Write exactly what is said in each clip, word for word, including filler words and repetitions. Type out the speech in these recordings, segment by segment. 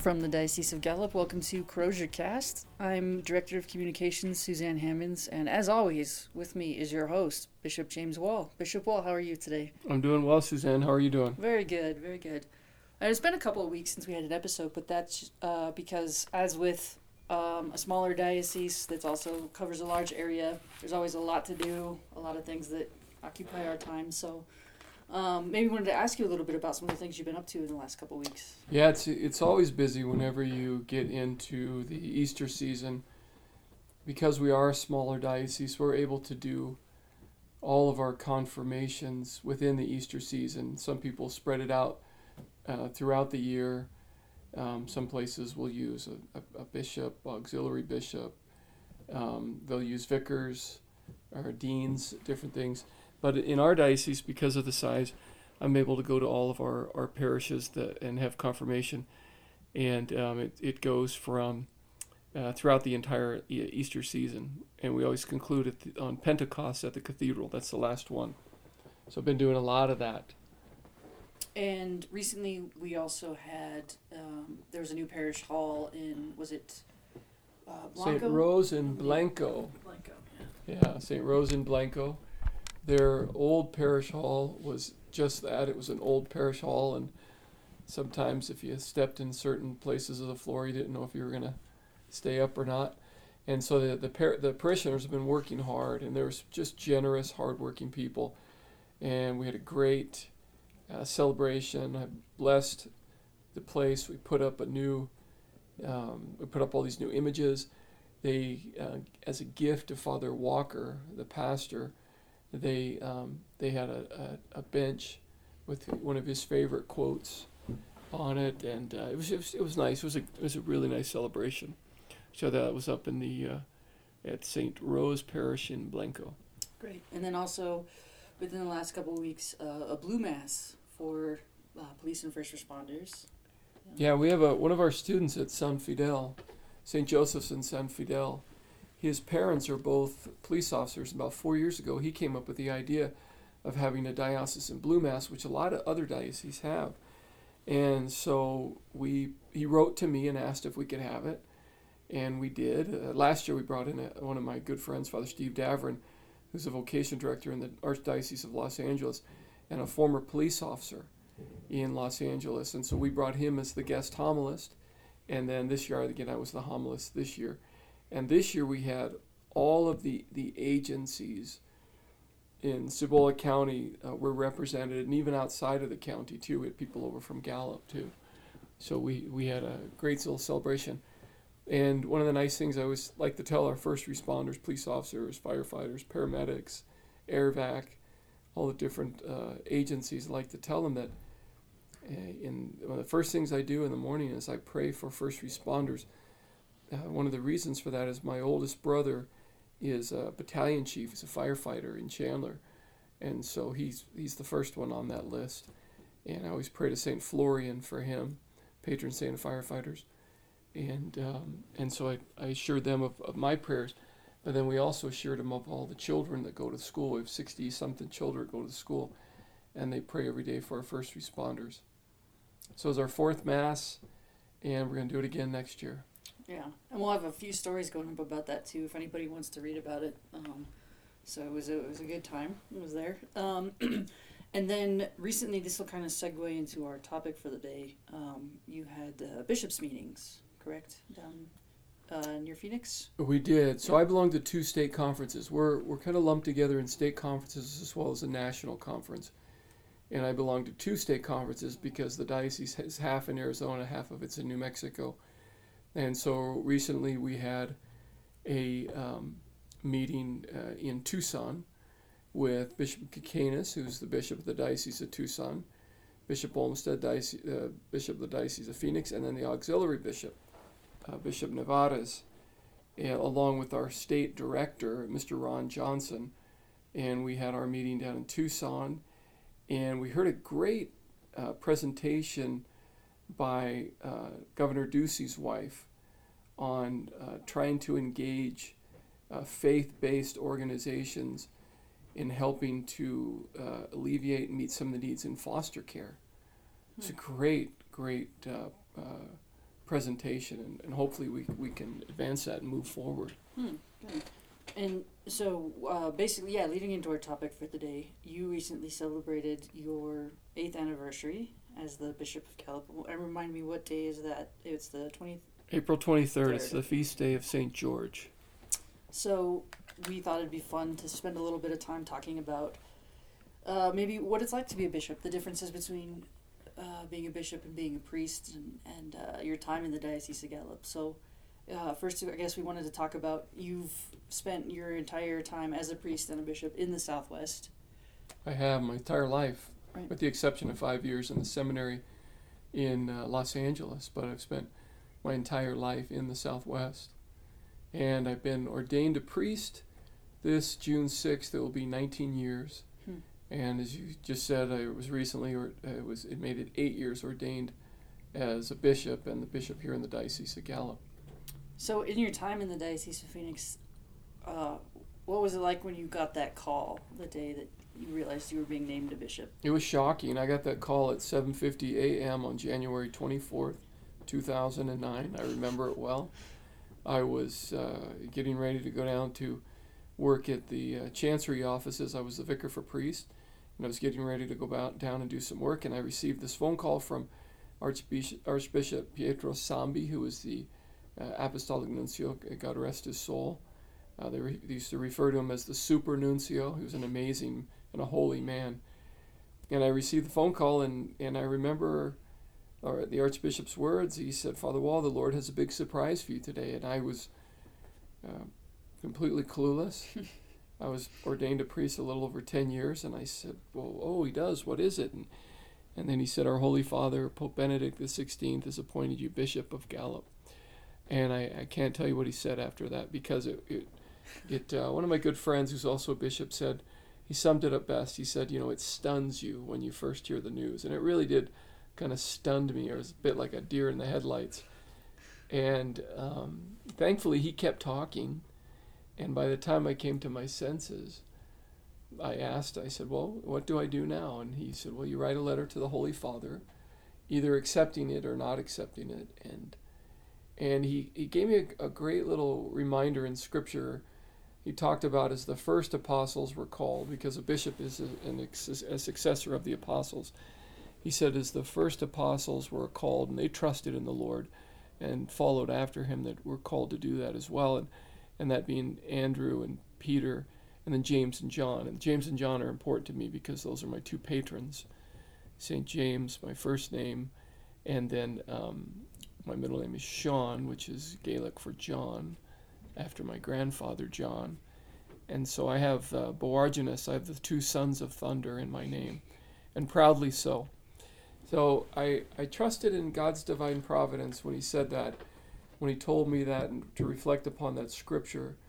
From the Diocese of Gallup, welcome to Crozier Cast. I'm Director of Communications, Suzanne Hammonds, and as always, with me is your host, Bishop James Wall. Bishop Wall, how are you today? I'm doing well, Suzanne. How are you doing? Very good, very good. And it's been a couple of weeks since we had an episode, but that's uh, because, as with um, a smaller diocese that also covers a large area, there's always a lot to do, a lot of things that occupy our time, so... Um, maybe wanted to ask you a little bit about some of the things you've been up to in the last couple of weeks. Yeah, it's it's always busy whenever you get into the Easter season. Because we are a smaller diocese, we're able to do all of our confirmations within the Easter season. Some people spread it out uh, throughout the year. Um, some places will use a, a, a bishop, auxiliary bishop. Um, they'll use vicars or deans, different things. But in our diocese, because of the size, I'm able to go to all of our, our parishes that, and have confirmation. And um, it, it goes from uh, throughout the entire Easter season. And we always conclude at the, on Pentecost at the cathedral. That's the last one. So I've been doing a lot of that. And recently we also had, um, there was a new parish hall in, was it uh, Blanco? Saint Rose in Blanco. Blanco, yeah. Yeah, Saint Rose in Blanco. Their old parish hall was just that. It was an old parish hall, and sometimes if you stepped in certain places of the floor, you didn't know if you were going to stay up or not. And so the the, par- the parishioners have been working hard, and there was just generous, hardworking people. And we had a great uh, celebration. I blessed the place. We put up a new, um, we put up all these new images. They, uh, as a gift to Father Walker, the pastor, They um, they had a, a, a bench with one of his favorite quotes on it, and uh, it was it was it was nice. It was a it was a really nice celebration. So that was up in the uh, at Saint Rose Parish in Blanco. Great, and then also within the last couple of weeks, uh, a blue mass for uh, police and first responders. Yeah, we have a one of our students at San Fidel, Saint Joseph's in San Fidel. His parents are both police officers. About four years ago, he came up with the idea of having a diocesan blue mass, which a lot of other dioceses have. And so we he wrote to me and asked if we could have it, and we did. Uh, last year, we brought in a, one of my good friends, Father Steve Davern, who's a vocation director in the Archdiocese of Los Angeles, and a former police officer in Los Angeles. And so we brought him as the guest homilist, and then this year, again, I was the homilist this year. And this year we had all of the, the agencies in Cibola County uh, were represented, and even outside of the county too. We had people over from Gallup too. So we, we had a great little celebration. And one of the nice things I always like to tell our first responders, police officers, firefighters, paramedics, AirVac, all the different uh, agencies, I like to tell them that uh, in, one of the first things I do in the morning is I pray for first responders. Uh, one of the reasons for that is my oldest brother is a battalion chief. He's a firefighter in Chandler. And so he's he's the first one on that list. And I always pray to Saint Florian for him, patron saint of firefighters. And um, and so I, I assured them of, of my prayers. But then we also assured them of all the children that go to school. We have sixty-something children that go to school. And they pray every day for our first responders. So it's our fourth Mass, and we're going to do it again next year. Yeah, and we'll have a few stories going up about that too, if anybody wants to read about it. Um, so it was a, it was a good time. It was there. Um, and then recently, this will kind of segue into our topic for the day. Um, you had uh, bishops' meetings, correct, down uh, near Phoenix? We did. So yeah. I belong to two state conferences. We're we're kind of lumped together in state conferences as well as a national conference. And I belong to two state conferences because the diocese has half in Arizona, half of it's in New Mexico. And so recently we had a um, meeting uh, in Tucson with Bishop Kikanis, who's the bishop of the Diocese of Tucson, Bishop Olmsted, diocese, uh, Bishop of the Diocese of Phoenix, and then the auxiliary bishop, uh, Bishop Nevares, uh, along with our state director, Mister Ron Johnson. And we had our meeting down in Tucson, and we heard a great uh, presentation by uh, Governor Ducey's wife on uh, trying to engage uh, faith-based organizations in helping to uh, alleviate and meet some of the needs in foster care. It's a great, great uh, uh, presentation, and, and hopefully we we can advance that and move forward. Hmm. Good. And so, uh, basically, yeah, leading into our topic for the day, you recently celebrated your eighth anniversary as the Bishop of Gallup. And remind me, what day is that? It's the twentieth? April twenty-third, it's the feast day of Saint George. So we thought it'd be fun to spend a little bit of time talking about uh, maybe what it's like to be a bishop, the differences between uh, being a bishop and being a priest, and, and uh, your time in the Diocese of Gallup. So uh, first, I guess we wanted to talk about, you've spent your entire time as a priest and a bishop in the Southwest. I have my entire life, Right. with the exception of five years in the seminary in uh, Los Angeles, but I've spent my entire life in the Southwest. And I've been ordained a priest this June sixth. It will be nineteen years. Hmm. And as you just said, I was recently, or it was, it made it eight years ordained as a bishop, and the bishop here in the Diocese of Gallup. So in your time in the Diocese of Phoenix, uh, what was it like when you got that call the day that you realized you were being named a bishop? It was shocking. I got that call at seven fifty a.m. on January twenty-fourth, two thousand nine. I remember it well. I was uh, getting ready to go down to work at the uh, Chancery offices. I was the vicar for priest, and I was getting ready to go about, down and do some work, and I received this phone call from Archbishop, Archbishop Pietro Sambi, who was the uh, Apostolic Nuncio, God rest his soul. Uh, they, re- they used to refer to him as the Super Nuncio. He was an amazing and a holy man. And I received the phone call, and, and I remember or the Archbishop's words. He said, "Father Wall, the Lord has a big surprise for you today." And I was uh, completely clueless. I was ordained a priest a little over ten years, and I said, "Well, oh, he does. What is it?" And, and then he said, "Our Holy Father, Pope Benedict the sixteenth, has appointed you Bishop of Gallup." And I, I can't tell you what he said after that, because it, it, it uh, one of my good friends who's also a bishop said, he summed it up best. He said, you know, it stuns you when you first hear the news. And it really did kind of stunned me. It was a bit like a deer in the headlights. And um, thankfully he kept talking. And by the time I came to my senses, I asked, I said, "Well, what do I do now?" And he said, "Well, you write a letter to the Holy Father, either accepting it or not accepting it." And and he, he gave me a, a great little reminder in Scripture. He talked about as the first apostles were called, because a bishop is a, an ex, a successor of the apostles. He said, as the first apostles were called, and they trusted in the Lord and followed after him, that we're called to do that as well. And, and that being Andrew and Peter, and then James and John. And James and John are important to me because those are my two patrons. Saint James, my first name, and then um, my middle name is Sean, which is Gaelic for John, after my grandfather John. And so I have uh, Boarginus, I have the two sons of thunder in my name, and proudly so. So I, I trusted in God's divine providence when he said that, when he told me that, and to reflect upon that Scripture.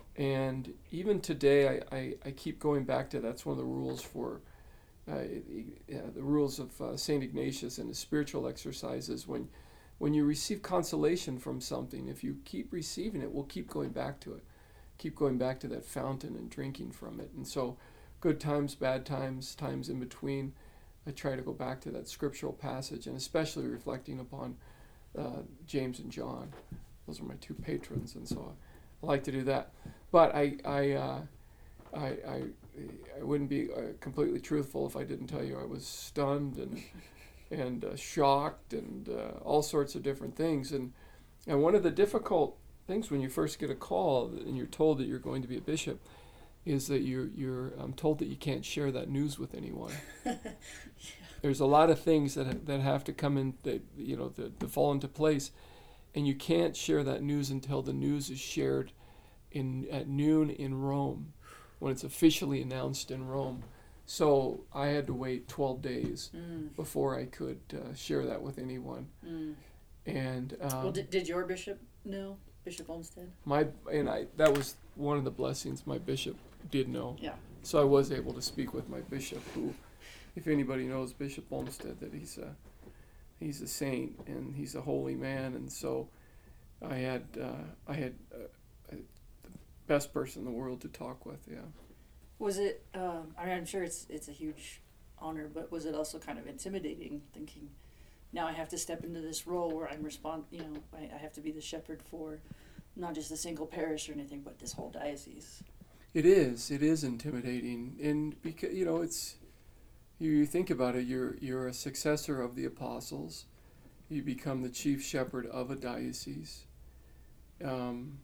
And even today, I, I, I keep going back to that's one of the rules for, uh, yeah, the rules of uh, Saint Ignatius and his spiritual exercises. When, when you receive consolation from something, if you keep receiving it, we'll keep going back to it. Keep going back to that fountain and drinking from it. And so good times, bad times, times in between, I try to go back to that scriptural passage, and especially reflecting upon uh, James and John. Those are my two patrons, and so I like to do that. But I I uh, I, I I wouldn't be uh, completely truthful if I didn't tell you I was stunned and and uh, shocked and uh, all sorts of different things. And and one of the difficult things when you first get a call and you're told that you're going to be a bishop is that you're you're um, told that you can't share that news with anyone. Yeah. There's a lot of things that that have to come in, that you know, that, that fall into place, and you can't share that news until the news is shared in at noon in Rome, when it's officially announced in Rome. So I had to wait twelve days mm. before I could uh, share that with anyone. Mm. And um, well, did, did your bishop know, Bishop Olmsted? My and I that was one of the blessings. My bishop did know. Yeah. So I was able to speak with my bishop, who, if anybody knows Bishop Olmsted, that he's a he's a saint and he's a holy man, and so I had uh, I had uh, the best person in the world to talk with. Yeah. Was it? Um, I mean, I'm sure it's it's a huge honor, but was it also kind of intimidating, thinking, now I have to step into this role where I'm respond, you know, I, I have to be the shepherd for not just a single parish or anything, but this whole diocese. It is. It is intimidating, and because you know, it's you, you think about it. You're you're a successor of the apostles. You become the chief shepherd of a diocese. Um,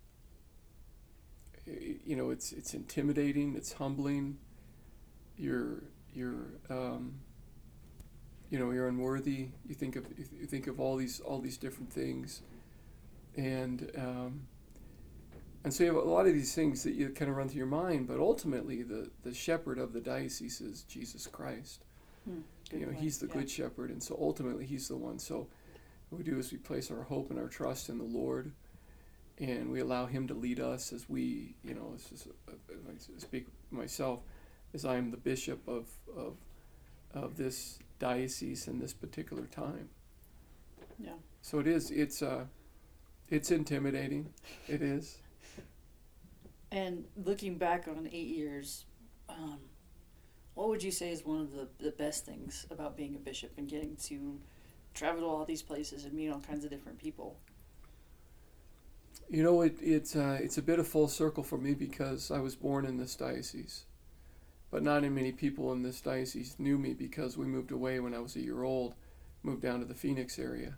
you know, it's it's intimidating. It's humbling. You're you're um, you know, you're unworthy. You think of you think of all these all these different things, and um, and so you have a lot of these things that you kind of run through your mind. But ultimately, the the shepherd of the diocese is Jesus Christ. Hmm. You know, point. he's the Yeah. good shepherd, and so ultimately he's the one. So what we do is we place our hope and our trust in the Lord, and we allow him to lead us as we, you know, as, as, as I speak myself, as I am the bishop of, of, of this diocese in this particular time. Yeah. So it is, it's, uh, it's intimidating. It is. And looking back on eight years, um, what would you say is one of the, the best things about being a bishop and getting to travel to all these places and meet all kinds of different people? You know, it, it's, uh, it's a bit of full circle for me because I was born in this diocese. But not many people in this diocese knew me because we moved away when I was a year old, moved down to the Phoenix area.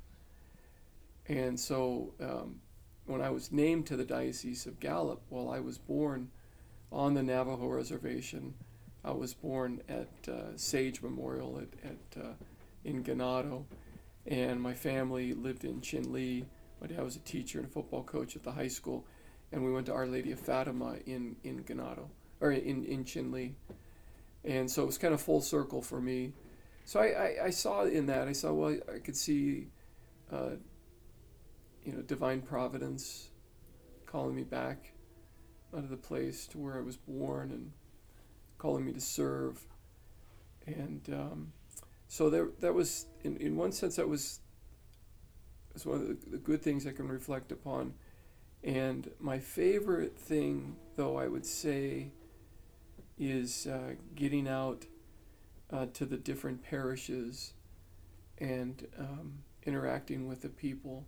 And so um, when I was named to the Diocese of Gallup, well, I was born on the Navajo Reservation. I was born at uh, Sage Memorial at, at uh, in Ganado, and my family lived in Chinle. My dad was a teacher and a football coach at the high school, and we went to Our Lady of Fatima in, in Ganado, or in, in Chinle. And so it was kind of full circle for me. So I, I, I saw in that, I saw, well, I could see, uh, you know, divine providence calling me back out of the place to where I was born and calling me to serve. And um, so there, that was, in, in one sense, that was, was one of the, the good things I can reflect upon. And my favorite thing, though, I would say, is uh, getting out uh, to the different parishes and um, interacting with the people.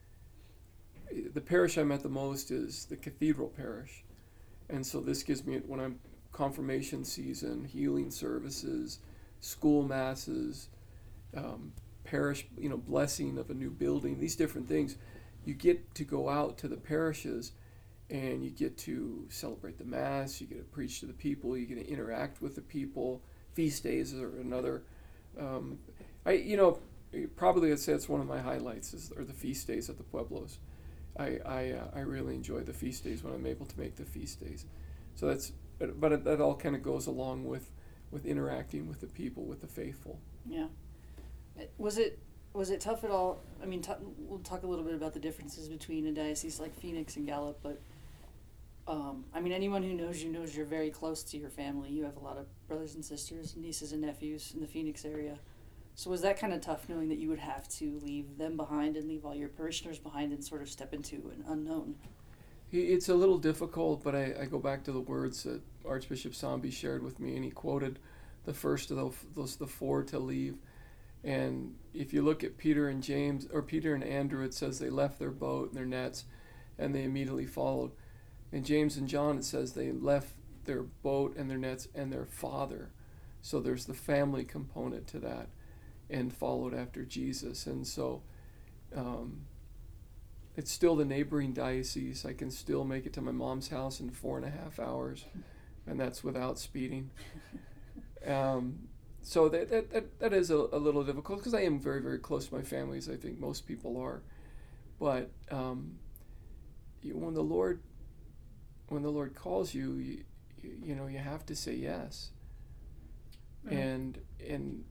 The parish I met the most is the Cathedral Parish. And so this gives me, when I'm confirmation season, healing services, school masses, um, parish, you know, blessing of a new building, these different things, you get to go out to the parishes and you get to celebrate the Mass, you get to preach to the people, you get to interact with the people. Feast days are another. Um, I, you know, probably I'd say it's one of my highlights is are the feast days at the Pueblos. I I, uh, I really enjoy the feast days when I'm able to make the feast days. So that's, but it, that all kind of goes along with, with interacting with the people, with the faithful. Yeah. Was it was it tough at all? I mean, t- we'll talk a little bit about the differences between a diocese like Phoenix and Gallup, but um, I mean, anyone who knows you knows you're very close to your family. You have a lot of brothers and sisters, nieces and nephews in the Phoenix area. So was that kind of tough knowing that you would have to leave them behind and leave all your parishioners behind and sort of step into an unknown? It's a little difficult, but I, I go back to the words that Archbishop Sambi shared with me, and he quoted the first of those, those the four to leave. And if you look at Peter and James, or Peter and Andrew, it says they left their boat and their nets, and they immediately followed. And James and John, it says they left their boat and their nets and their father. So there's the family component to that, and followed after Jesus. And so um, it's still the neighboring diocese. I can still make it to my mom's house in four and a half hours, and that's without speeding. Um, so that, that, that, that is a, a little difficult because I am very, very close to my family, as I think most people are. But um, you, when the Lord, when the Lord calls you, you, you know, you have to say yes. Mm-hmm. And and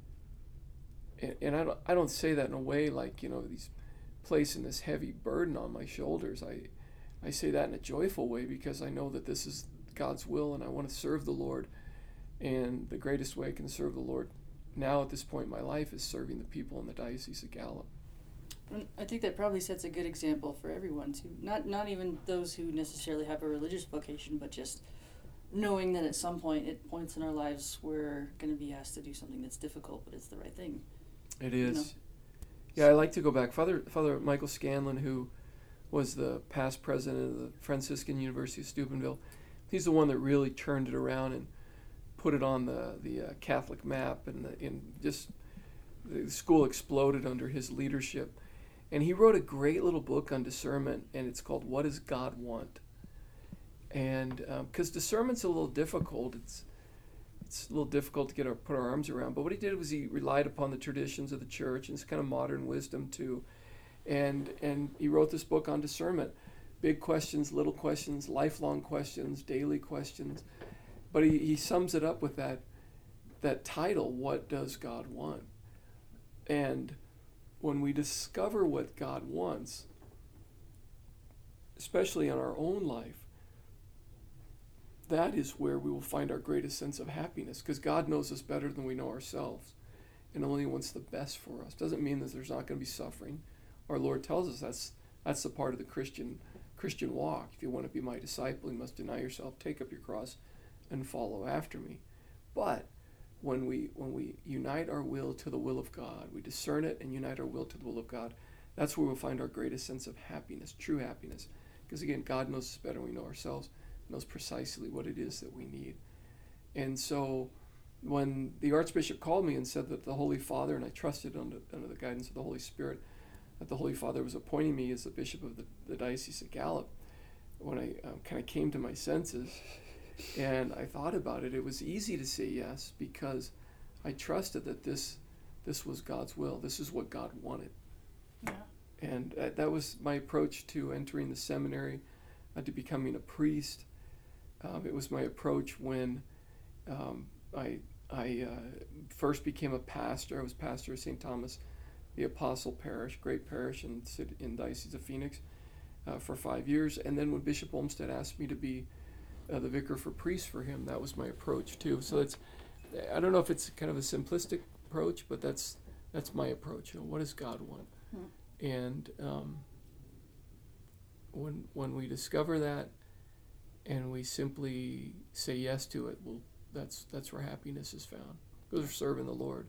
and I don't I don't say that in a way like, you know, these placing this heavy burden on my shoulders. I I say that in a joyful way because I know that this is God's will and I want to serve the Lord. And the greatest way I can serve the Lord now at this point in my life is serving the people in the Diocese of Gallup. And I think that probably sets a good example for everyone too. Not not even those who necessarily have a religious vocation, but just knowing that at some point, at points in our lives, we're going to be asked to do something that's difficult, but it's the right thing. It you is. know. Yeah, I like to go back. Father Father Michael Scanlon, who was the past president of the Franciscan University of Steubenville, he's the one that really turned it around and put it on the the uh, Catholic map, and the, and just the school exploded under his leadership. And he wrote a great little book on discernment, and it's called "What Does God Want?" And because um, discernment's a little difficult, it's it's a little difficult to get our put our arms around. But what he did was he relied upon the traditions of the church and it's kind of modern wisdom too. And and he wrote this book on discernment, big questions, little questions, lifelong questions, daily questions. But he, he sums it up with that that title, "What Does God Want?" And when we discover what God wants, especially in our own life, that is where we will find our greatest sense of happiness, because God knows us better than we know ourselves and only wants the best for us. Doesn't mean that there's not going to be suffering. Our Lord tells us that's that's the part of the Christian Christian walk. If you want to be my disciple, you must deny yourself, take up your cross, and follow after me. But when we when we unite our will to the will of God, we discern it and unite our will to the will of God, that's where we'll find our greatest sense of happiness, true happiness. Because again, God knows us better than we know ourselves, knows precisely what it is that we need. And so when the Archbishop called me and said that the Holy Father, and I trusted under, under the guidance of the Holy Spirit, that the Holy Father was appointing me as the Bishop of the, the Diocese of Gallup, when I um, kind of came to my senses and I thought about it, it was easy to say yes, because I trusted that this this was God's will. This is what God wanted. Yeah. And uh, that was my approach to entering the seminary, uh, to becoming a priest. Um, it was my approach when um, I I uh, first became a pastor. I was pastor of Saint Thomas the Apostle Parish, great parish in in Diocese of Phoenix, uh, for five years. And then when Bishop Olmsted asked me to be uh, the vicar for priests for him, that was my approach too. So it's, I don't know if it's kind of a simplistic approach, but that's that's my approach. You know, what does God want? Hmm. And um, when when we discover that, and we simply say yes to it, well, that's that's where happiness is found. Because we're serving the Lord.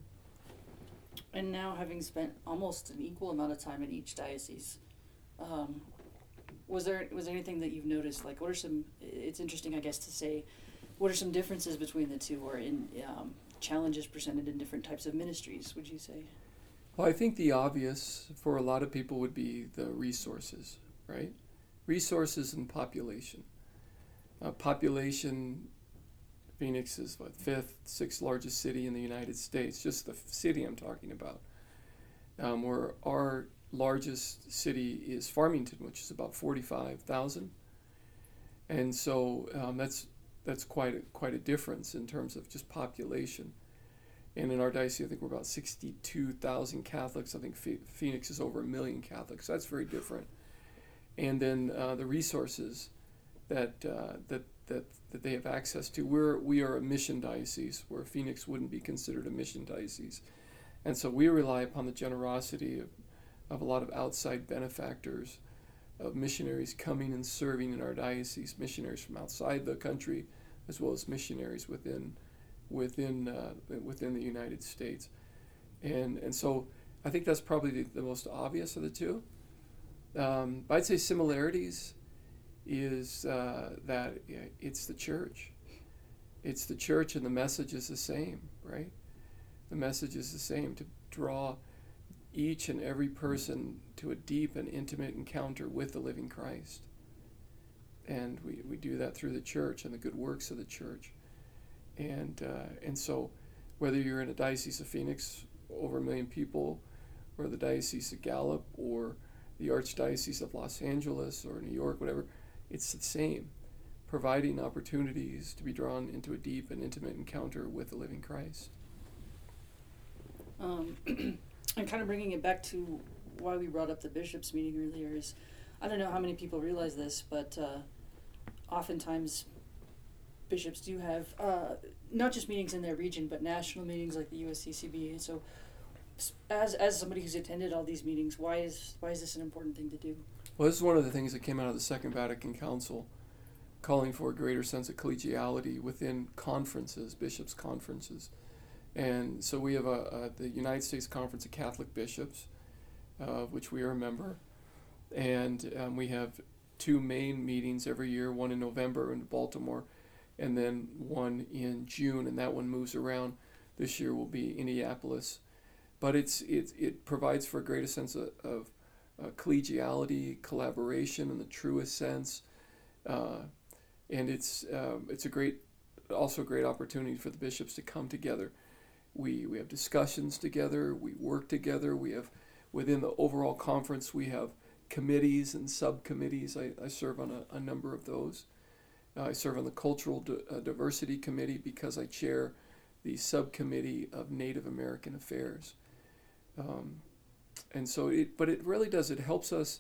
And now, having spent almost an equal amount of time in each diocese, um, was there was there anything that you've noticed? Like, what are some? It's interesting, I guess, to say, what are some differences between the two, or in um, challenges presented in different types of ministries? Would you say? Well, I think the obvious for a lot of people would be the resources, right? Resources and population. Uh, population. Phoenix is what, fifth, sixth largest city in the United States, just the city I'm talking about. Um, where our largest city is Farmington, which is about forty-five thousand. And so um, that's that's quite a, quite a difference in terms of just population. And in our diocese, I think we're about sixty-two thousand Catholics. I think Phoenix is over a million Catholics. So that's very different. And then uh, the resources that uh, that that that they have access to. We're we are a mission diocese, where Phoenix wouldn't be considered a mission diocese, and so we rely upon the generosity of, of a lot of outside benefactors, of missionaries coming and serving in our diocese, missionaries from outside the country, as well as missionaries within within uh, within the United States, and and so I think that's probably the, the most obvious of the two. Um, I'd say similarities is uh, that it's the church. It's the church, and the message is the same, right? The message is the same, to draw each and every person to a deep and intimate encounter with the living Christ. And we, we do that through the church and the good works of the church. And uh, and so whether you're in a Diocese of Phoenix, over a million people, or the Diocese of Gallup, or the Archdiocese of Los Angeles, or New York, whatever, it's the same, providing opportunities to be drawn into a deep and intimate encounter with the living Christ. Um, and kind of bringing it back to why we brought up the bishops' meeting earlier is, I don't know how many people realize this, but uh, oftentimes bishops do have uh, not just meetings in their region, but national meetings like the U S C C B. So, as as somebody who's attended all these meetings, why is why is this an important thing to do? Well, this is one of the things that came out of the Second Vatican Council, calling for a greater sense of collegiality within conferences, bishops' conferences. And so we have a, a the United States Conference of Catholic Bishops, uh, of which we are a member, and um, we have two main meetings every year, one in November in Baltimore, and then one in June, and that one moves around. This year will be Indianapolis, but it's it it provides for a greater sense of, of uh, collegiality, collaboration in the truest sense, uh, and it's um, it's a great also a great opportunity for the bishops to come together. We we have discussions together, we work together, we have within the overall conference we have committees and subcommittees. I, I serve on a, a number of those. Uh, I serve on the Cultural D- uh, Diversity Committee because I chair the subcommittee of Native American Affairs. Um, and so it, but it really does, it helps us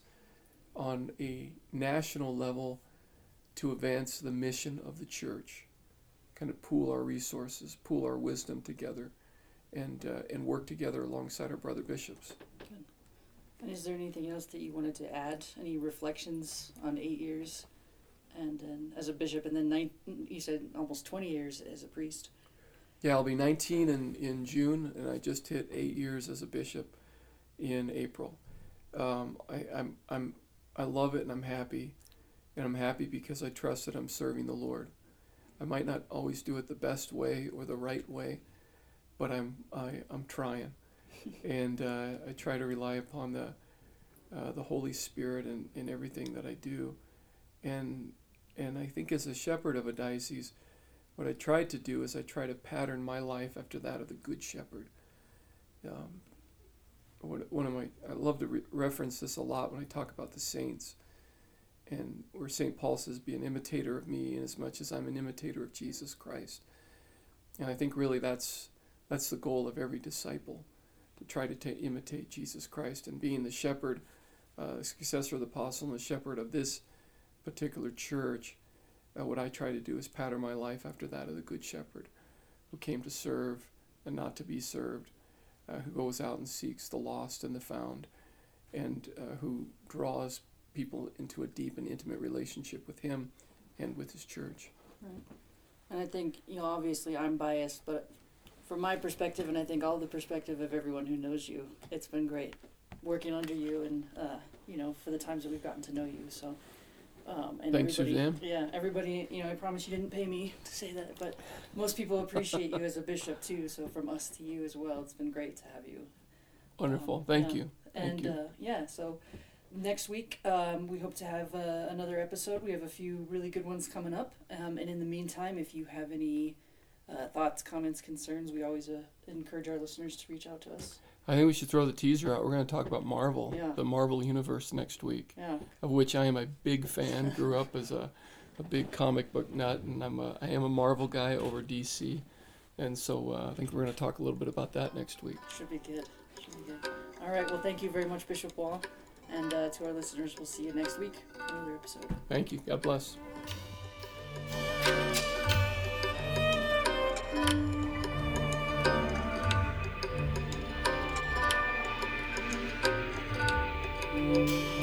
on a national level to advance the mission of the church, kind of pool our resources, pool our wisdom together, and uh, and work together alongside our brother bishops. Good. And is there anything else that you wanted to add? Any reflections on eight years, and then as a bishop, and then nine, you said almost twenty years as a priest? Yeah, I'll be nineteen in, in June, and I just hit eight years as a bishop in April. Um, I, I'm I'm I love it, and I'm happy, and I'm happy because I trust that I'm serving the Lord. I might not always do it the best way or the right way, but I'm I, I'm trying. And uh, I try to rely upon the uh, the Holy Spirit in, in everything that I do. And and I think as a shepherd of a diocese, what I try to do is I try to pattern my life after that of the Good Shepherd. Um, one, one of my I love to re- reference this a lot when I talk about the saints. And where Saint Paul says, be an imitator of me in as much as I'm an imitator of Jesus Christ. And I think really that's that's the goal of every disciple, to try to ta- imitate Jesus Christ. And being the shepherd, uh, the successor of the apostle and the shepherd of this particular church, uh, what I try to do is pattern my life after that of the Good Shepherd, who came to serve and not to be served, uh, who goes out and seeks the lost and the found, and uh, who draws people into a deep and intimate relationship with him and with his church. Right. And I think, you know, obviously I'm biased, but from my perspective, and I think all the perspective of everyone who knows you, it's been great working under you, and uh, you know, for the times that we've gotten to know you. So, um, and Thanks, everybody, Suzanne. yeah, everybody, you know, I promise you didn't pay me to say that, but most people appreciate you as a bishop too. So from us to you as well, it's been great to have you. Wonderful. Um, Thank yeah. you. Thank And you. uh, yeah, so next week um, we hope to have uh, another episode. We have a few really good ones coming up. Um, and in the meantime, if you have any uh, thoughts, comments, concerns, we always uh, encourage our listeners to reach out to us. I think we should throw the teaser out. We're going to talk about Marvel, Yeah. the Marvel Universe next week, Yeah. of which I am a big fan. Grew up as a, a big comic book nut, and I'm a, I am a Marvel guy over D C. And so uh, I think we're going to talk a little bit about that next week. Should be good. Should be good. All right. Well, thank you very much, Bishop Wall. And uh, to our listeners, we'll see you next week for another episode. Thank you. God bless. Thank you.